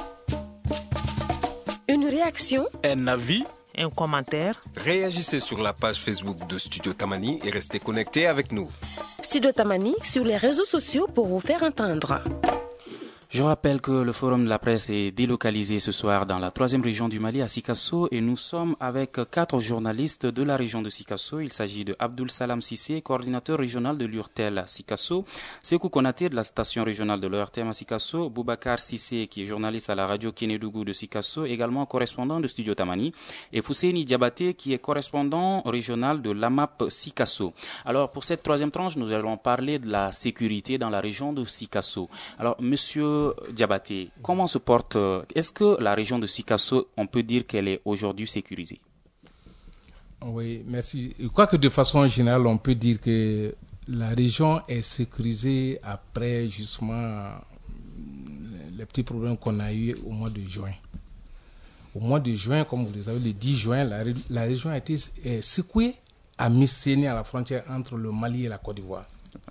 S2: Une réaction,
S5: un avis,
S3: un commentaire.
S5: Réagissez sur la page Facebook de Studio Tamani et restez connectés avec nous.
S2: Studio Tamani sur les réseaux sociaux pour vous faire entendre.
S6: Je rappelle que le Forum de la presse est délocalisé ce soir dans la troisième région du Mali à Sikasso et nous sommes avec quatre journalistes de la région de Sikasso. Il s'agit de Abdoul Salam Sissé, coordinateur régional de l'U R T E L à Sikasso, Sekou Konaté de la station régionale de l'U R T M à Sikasso, Boubacar Sissé qui est journaliste à la radio Kénédougou de Sikasso, également correspondant de Studio Tamani, et Fousseini Diabaté qui est correspondant régional de l'A M A P Sikasso. Alors pour cette troisième tranche, nous allons parler de la sécurité dans la région de Sikasso. Alors monsieur Diabaté, comment se porte, est-ce que la région de Sikasso, on peut dire qu'elle est aujourd'hui sécurisée?
S9: Oui, merci. Je crois que de façon générale, on peut dire que la région est sécurisée après justement les petits problèmes qu'on a eu au mois de juin. Au mois de juin, comme vous le savez, le dix juin, la, la région a été secouée à Misséné, à la frontière entre le Mali et la Côte d'Ivoire.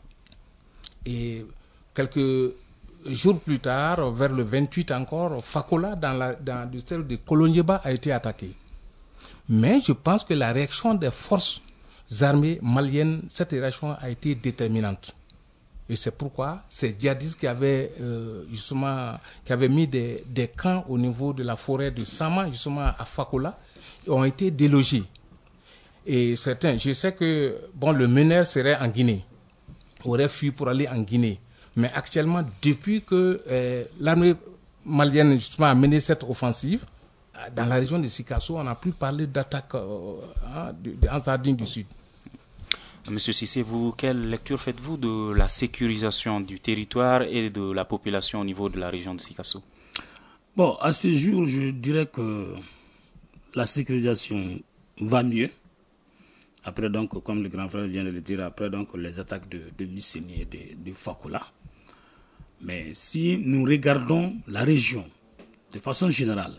S9: Et quelques jours plus tard, vers le vingt-huit encore, Fakola, dans, la, dans le territoire de Kolonjeba, a été attaqué. Mais je pense que la réaction des forces armées maliennes, cette réaction a été déterminante. Et c'est pourquoi ces djihadistes qui avaient, euh, justement, qui avaient mis des, des camps au niveau de la forêt de Sama, justement à Fakola, ont été délogés. Et certains, je sais que bon, le meneur serait en Guinée, aurait fui pour aller en Guinée. Mais actuellement, depuis que euh, l'armée malienne justement a mené cette offensive, dans la région de Sikasso, on n'a plus parlé d'attaque euh, hein, de, de, en Sardine du Sud.
S6: Monsieur Sissé, vous, quelle lecture faites-vous de la sécurisation du territoire et de la population au niveau de la région de Sikasso?
S8: Bon, à ce jour, je dirais que la sécurisation va mieux. Après, donc, comme le grand frère vient de le dire, après donc les attaques de, de Misséné et de, de Fakola. Mais si nous regardons la région de façon générale,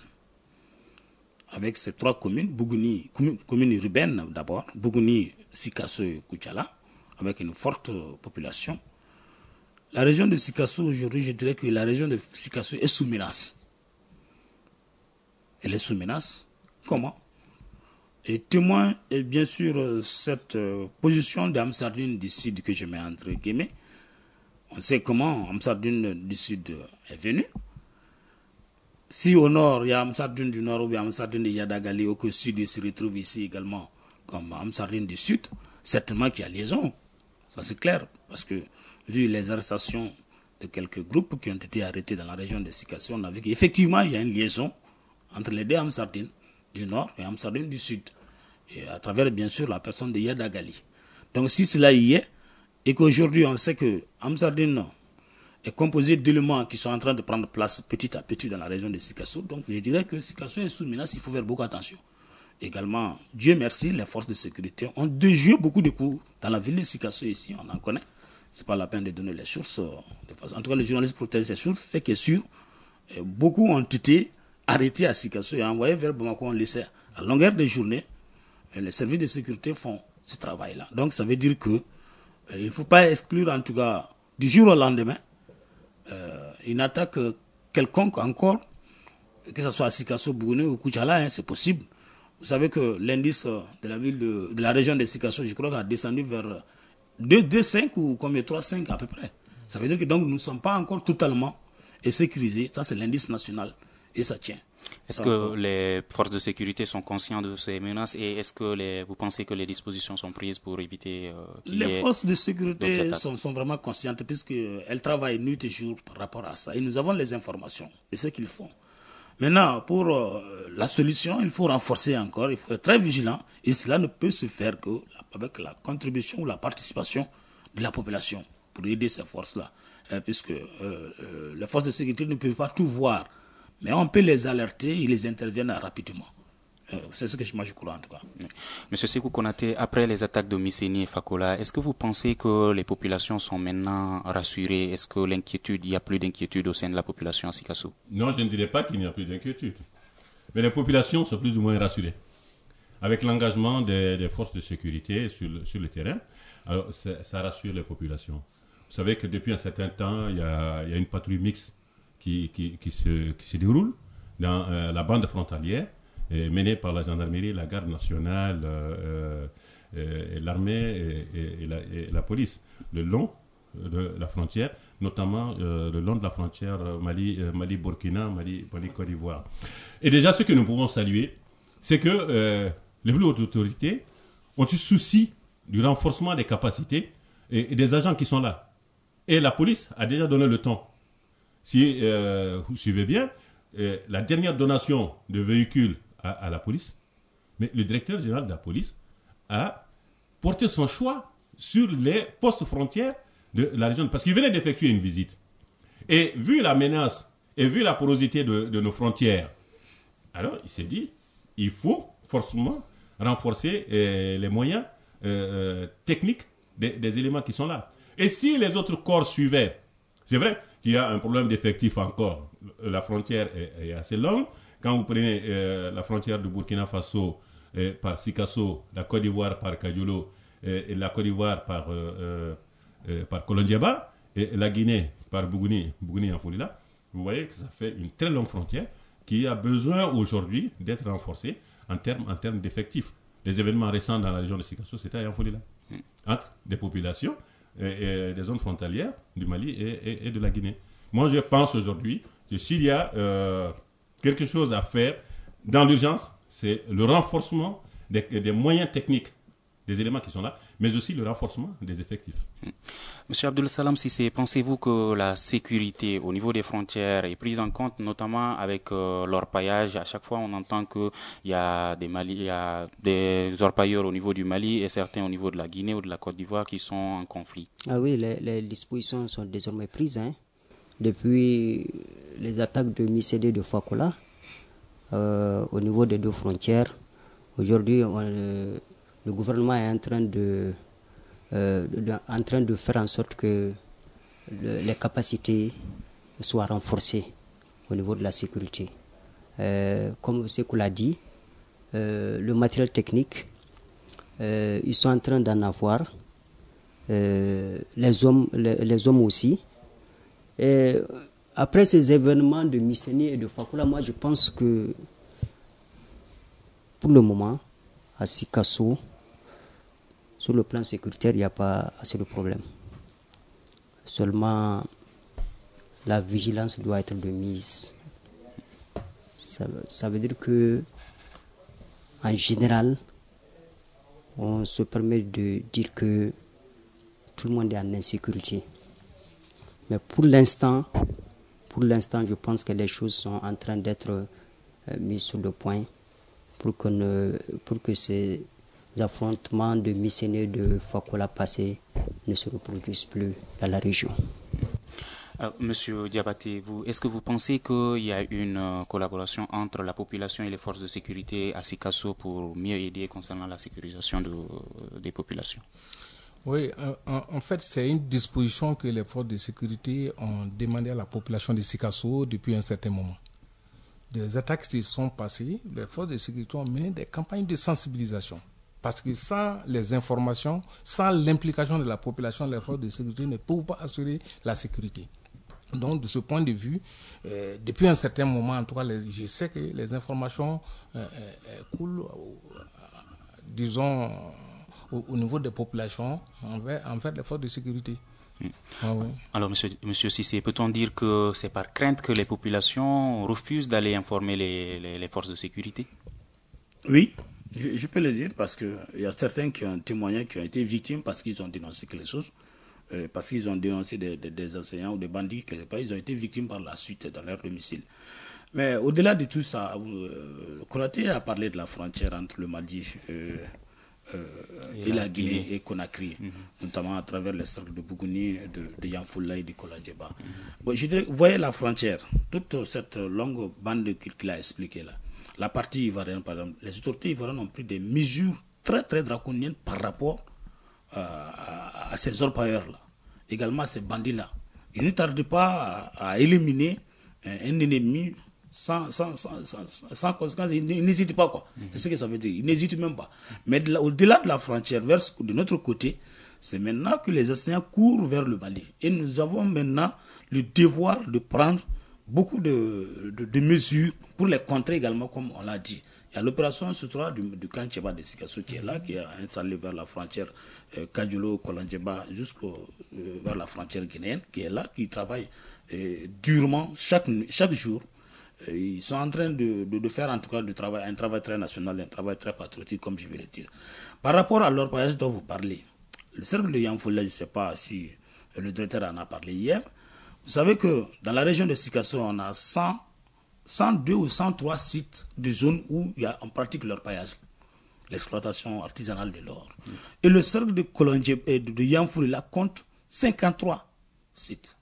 S8: avec ces trois communes, Bougouni, commune, commune urbaine d'abord, Bougouni, Sikasso et Koutiala, avec une forte population, la région de Sikasso aujourd'hui, je dirais que la région de Sikasso est sous menace. Elle est sous menace. Comment? Et témoin est bien sûr cette euh, position d'Amsardine du Sud que je mets entre guillemets. On sait comment Amsardine du Sud est venue. Si au nord, il y a Amsardine du Nord ou bien Amsardine de Yadagali, au sud, il se retrouve ici également comme Amsardine du Sud, certainement qu'il y a liaison. Ça c'est clair, parce que vu les arrestations de quelques groupes qui ont été arrêtés dans la région de Sikasso, on a vu qu'effectivement il y a une liaison entre les deux Amsardines du Nord et Amsardine du Sud, et à travers bien sûr la personne de Yadagali. Donc si cela y est, et qu'aujourd'hui on sait que Amsardine est composé d'éléments qui sont en train de prendre place petit à petit dans la région de Sikasso, donc je dirais que Sikasso est sous menace, il faut faire beaucoup attention. Également, Dieu merci, les forces de sécurité ont déjoué beaucoup de coups dans la ville de Sikasso ici, on en connaît. C'est pas la peine de donner les sources. De façon. En tout cas, les journalistes protègent ces sources, c'est qui est sûr. Beaucoup ont été arrêtés à Sikasso et envoyés vers Bamako, on laissait à longueur de journée. Les services de sécurité font ce travail-là. Donc ça veut dire que euh, il ne faut pas exclure en tout cas du jour au lendemain euh, une attaque quelconque encore, que ce soit à Sikasso, Bougouni ou Koutiala, hein, c'est possible. Vous savez que l'indice de la ville de, de la région de Sikasso, je crois qu'il a descendu vers deux virgule cinq ou combien trois virgule cinq à peu près. Ça veut dire que donc nous ne sommes pas encore totalement et sécurisé. Ça, c'est l'indice national et ça tient.
S6: Est-ce que les forces de sécurité sont conscientes de ces menaces et est-ce que les, vous pensez que les dispositions sont prises pour éviter euh, qu'il
S8: Les
S6: y ait
S8: forces de sécurité sont, sont vraiment conscientes puisqu'elles travaillent nuit et jour par rapport à ça. Et nous avons les informations de ce qu'ils font. Maintenant, pour euh, la solution, il faut renforcer encore, il faut être très vigilant et cela ne peut se faire qu'avec la contribution ou la participation de la population pour aider ces forces-là. Hein, puisque euh, euh, les forces de sécurité ne peuvent pas tout voir. Mais on peut les alerter, ils les interviennent rapidement. Euh, c'est ce que moi je crois en tout cas.
S6: Monsieur Sékou Konaté, après les attaques de Misséni et Fakola, est-ce que vous pensez que les populations sont maintenant rassurées? Est-ce que l'inquiétude, il n'y a plus d'inquiétude au sein de la population à Sikasso?
S7: Non, je ne dirais pas qu'il n'y a plus d'inquiétude. Mais les populations sont plus ou moins rassurées. Avec l'engagement des, des forces de sécurité sur le, sur le terrain, alors ça rassure les populations. Vous savez que depuis un certain temps, il y a, il y a une patrouille mixte Qui, qui, qui, se, qui se déroule dans euh, la bande frontalière euh, menée par la gendarmerie, la garde nationale, euh, euh, l'armée et, et, et, la, et la police le long de la frontière, notamment euh, le long de la frontière Mali, euh, Mali-Burkina, Mali, Mali-Côte d'Ivoire. Et déjà, ce que nous pouvons saluer, c'est que euh, les plus hautes autorités ont eu souci du renforcement des capacités et, et des agents qui sont là. Et la police a déjà donné le ton. Si euh, vous suivez bien, euh, la dernière donation de véhicules à, à la police, mais le directeur général de la police a porté son choix sur les postes frontières de la région, parce qu'il venait d'effectuer une visite. Et vu la menace et vu la porosité de, de nos frontières, alors il s'est dit, il faut forcément renforcer euh, les moyens euh, techniques des, des éléments qui sont là. Et si les autres corps suivaient, c'est vrai qu'il y a un problème d'effectif encore. La frontière est, est assez longue. Quand vous prenez euh, la frontière de Burkina Faso euh, par Sikasso, la Côte d'Ivoire par Kadiolo, euh, et la Côte d'Ivoire par, euh, euh, par Kolondiaba, et la Guinée par Bougouni, Bougouni en Folila, vous voyez que ça fait une très longue frontière qui a besoin aujourd'hui d'être renforcée en termes en termes d'effectifs. Les événements récents dans la région de Sikasso, c'était à Folila, entre des populations et, et des zones frontalières du Mali et, et, et de la Guinée. Moi, je pense aujourd'hui que s'il y a euh, quelque chose à faire dans l'urgence, c'est le renforcement des, des moyens techniques des éléments qui sont là, mais aussi le renforcement des effectifs.
S6: Monsieur Abdel Salam Sissé, pensez-vous que la sécurité au niveau des frontières est prise en compte, notamment avec euh, l'orpaillage? À chaque fois, on entend qu'il y a des Mali, il y a des orpailleurs au niveau du Mali et certains au niveau de la Guinée ou de la Côte d'Ivoire qui sont en conflit.
S4: Ah oui, les, les dispositions sont désormais prises. Hein. Depuis les attaques de Missédé de Fakola, euh, au niveau des deux frontières, aujourd'hui, on, euh, le gouvernement est en train de, euh, de, en train de faire en sorte que le, les capacités soient renforcées au niveau de la sécurité. Euh, comme Sékou l'a dit, euh, le matériel technique, euh, ils sont en train d'en avoir, euh, les, hommes, les, les hommes aussi. Et après ces événements de Misséni et de Fakola, moi je pense que pour le moment, à Sikasso, sur le plan sécuritaire, il n'y a pas assez de problèmes. Seulement, la vigilance doit être de mise. Ça, ça veut dire que, en général, on se permet de dire que tout le monde est en insécurité. Mais pour l'instant, pour l'instant, je pense que les choses sont en train d'être euh, mises sur le point pour que, ne, pour que ces affrontements de Misséné de Fakola passé ne se reproduisent plus dans la région.
S6: Alors, Monsieur Diabaté, vous, est-ce que vous pensez qu'il y a une euh, collaboration entre la population et les forces de sécurité à Sikasso pour mieux aider concernant la sécurisation de, euh, des populations?
S9: Oui, en, en fait, c'est une disposition que les forces de sécurité ont demandé à la population de Sikasso depuis un certain moment. Des attaques qui sont passées, les forces de sécurité ont mené des campagnes de sensibilisation. Parce que sans les informations, sans l'implication de la population, les forces de sécurité ne peuvent pas assurer la sécurité. Donc, de ce point de vue, euh, depuis un certain moment, en tout cas, les, je sais que les informations euh, euh, coulent, euh, disons, au, au niveau des populations envers, envers les forces de sécurité.
S6: Mmh.
S9: Ah oui.
S6: Alors, monsieur, monsieur Cissé, peut-on dire que c'est par crainte que les populations refusent d'aller informer les, les, les forces de sécurité?
S8: Oui, je, je peux le dire parce qu'il y a certains qui ont témoigné, qui ont été victimes parce qu'ils ont dénoncé quelque chose, euh, parce qu'ils ont dénoncé des, des, des enseignants ou des bandits quelque part, ils ont été victimes par la suite dans leur domicile. Mais au-delà de tout ça, euh, Konaté a parlé de la frontière entre le Mali euh, euh, et, et la Guinée, Guinée et Conakry, mm-hmm. notamment à travers les cercles de Bougouni, de, de Yanfoula et de Kolandjeba. Mm-hmm. Bon, je dirais, vous voyez la frontière, toute cette longue bande qu'il a expliquée là. La partie ivoirienne, par exemple, les autorités ivoiriennes ont pris des mesures très très draconiennes par rapport euh, à, à ces orpailleurs-là, également à ces bandits-là. Ils ne tardent pas à, à éliminer un, un ennemi sans, sans, sans, sans, sans conséquence. Ils n'hésitent pas, quoi. Mm-hmm. C'est ce que ça veut dire. Ils n'hésitent même pas. Mais de la, au-delà de la frontière, vers, de notre côté, c'est maintenant que les enseignants courent vers le Mali. Et nous avons maintenant le devoir de prendre beaucoup de, de, de mesures pour les contrer également, comme on l'a dit. Il y a l'opération Sutura du, du camp Tcheba de Sikasso qui est là, qui est installé vers la frontière euh, Kadjolo, Kolandjeba, jusqu'au euh, vers la frontière guinéenne, qui est là, qui travaille euh, durement chaque, chaque jour. Euh, ils sont en train de, de, de faire en tout cas de travail, un travail très national, un travail très patriotique, comme je vais le dire. Par rapport à leur voyage dont vous parlez, le cercle de Yanfoula, je ne sais pas si le directeur en a parlé hier. Vous savez que dans la région de Sikasso, on a cent, cent deux ou cent trois sites de zones où il y a, on pratique leur paillage, l'exploitation artisanale de l'or. Mmh. Et le cercle de Kolondje et de, de Yanfoula compte cinquante-trois sites.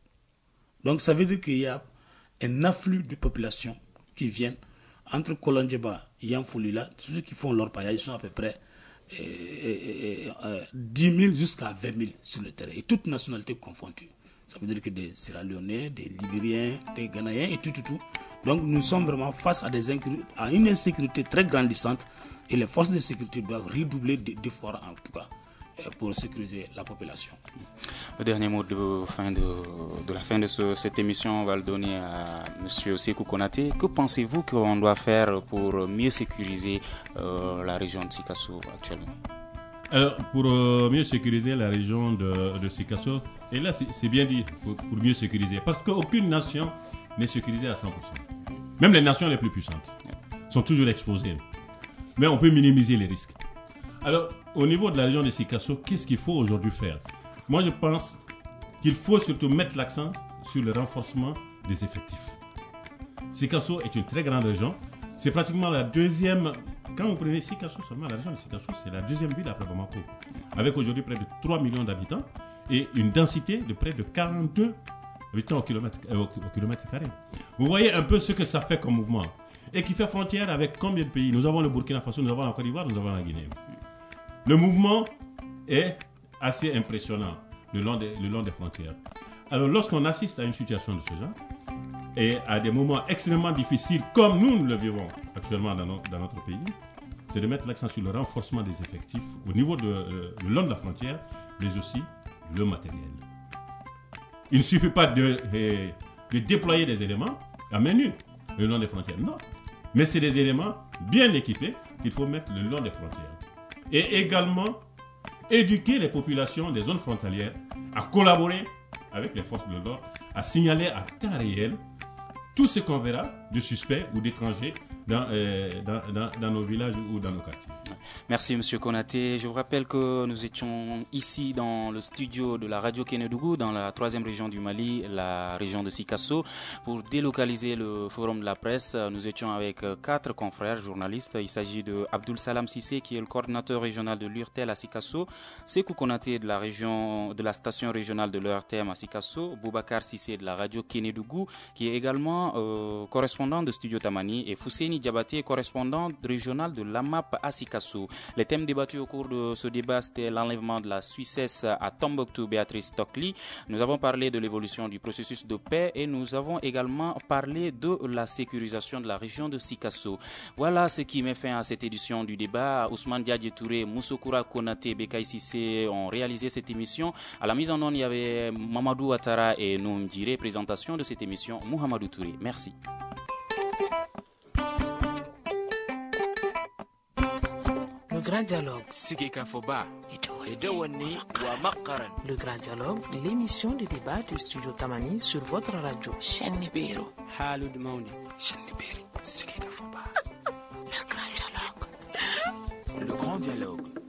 S8: Donc ça veut dire qu'il y a un afflux de population qui viennent entre Kolondjeba et Yanfoula. Tous ceux qui font leur paillage sont à peu près et, et, et, euh, dix mille jusqu'à vingt mille sur le terrain, et toutes nationalités confondues. Ça veut dire que des Sierra Leonais, des Libériens, des Ghanéens et tout, tout, tout. Donc nous sommes vraiment face à, des à une insécurité très grandissante, et les forces de sécurité doivent redoubler d'efforts en tout cas pour sécuriser la population.
S6: Le dernier mot de, fin de, de la fin de ce, cette émission, on va le donner à M. Sékou Konaté. Que pensez-vous qu'on doit faire pour mieux sécuriser euh, la région de Sikasso actuellement?
S7: Alors, pour euh, mieux sécuriser la région de, de Sikasso, et là c'est, c'est bien dit, pour, pour mieux sécuriser, parce qu'aucune nation n'est sécurisée à cent pour cent. Même les nations les plus puissantes sont toujours exposées. Mais on peut minimiser les risques. Alors, au niveau de la région de Sikasso, qu'est-ce qu'il faut aujourd'hui faire? Moi, je pense qu'il faut surtout mettre l'accent sur le renforcement des effectifs. Sikasso est une très grande région. C'est pratiquement la deuxième... Quand vous prenez Sikasso seulement, la région de Sikasso, c'est la deuxième ville après Bamako, avec aujourd'hui près de trois millions d'habitants et une densité de près de quarante-deux habitants au kilomètre, euh, au, au kilomètre carré. Vous voyez un peu ce que ça fait comme mouvement, et qui fait frontière avec combien de pays? Nous avons le Burkina Faso, nous avons la Côte d'Ivoire, nous avons la Guinée. Le mouvement est assez impressionnant le long des, le long des frontières. Alors lorsqu'on assiste à une situation de ce genre, et à des moments extrêmement difficiles, comme nous, nous le vivons actuellement dans, no, dans notre pays, c'est de mettre l'accent sur le renforcement des effectifs au niveau de euh, le long de la frontière, mais aussi le matériel. Il ne suffit pas de, de, de déployer des éléments à main nue le long des frontières, non. Mais c'est des éléments bien équipés qu'il faut mettre le long des frontières. Et également, éduquer les populations des zones frontalières à collaborer avec les forces de l'ordre, à signaler à temps réel tout ce qu'on verra de suspects ou d'étrangers dans, euh, dans, dans, dans nos villages ou dans nos quartiers.
S6: Merci M. Konaté. Je vous rappelle que nous étions ici dans le studio de la radio Kénédougou, dans la troisième région du Mali, la région de Sikasso, pour délocaliser le forum de la presse. Nous étions avec quatre confrères journalistes. Il s'agit de Abdoul Salam Sissé, qui est le coordinateur régional de l'U R T E M à Sikasso, Sékou Konaté de la région, de la station régionale de l'U R T E M à Sikasso, Boubacar Sissé de la radio Kénédougou, qui est également euh, correspondant de Studio Tamani, et Fousséni Diabaté, correspondant régional de l'A M A P à Sikasso. Les thèmes débattus au cours de ce débat, c'était l'enlèvement de la Suissesse à Tombouctou, Béatrice Stockley. Nous avons parlé de l'évolution du processus de paix, et nous avons également parlé de la sécurisation de la région de Sikasso. Voilà ce qui met fin à cette édition du débat. Ousmane Diadje Touré, Moussokura Konaté, Bekay Sissé ont réalisé cette émission. À la mise en onde, il y avait Mamadou Ouattara et Noum Djiré. Présentation de cette émission, Mouhamadou Touré. Merci.
S1: Grand Dialogue.
S10: Sigi Kafoba. Edewani wa Makaran.
S3: Le Grand Dialogue, l'émission de débat du studio Tamani sur votre radio.
S1: Chenibero.
S10: Halud Mauni.
S1: Cheniberi.
S10: Sigi Kafoba.
S1: Le Grand Dialogue.
S10: Le Grand Dialogue.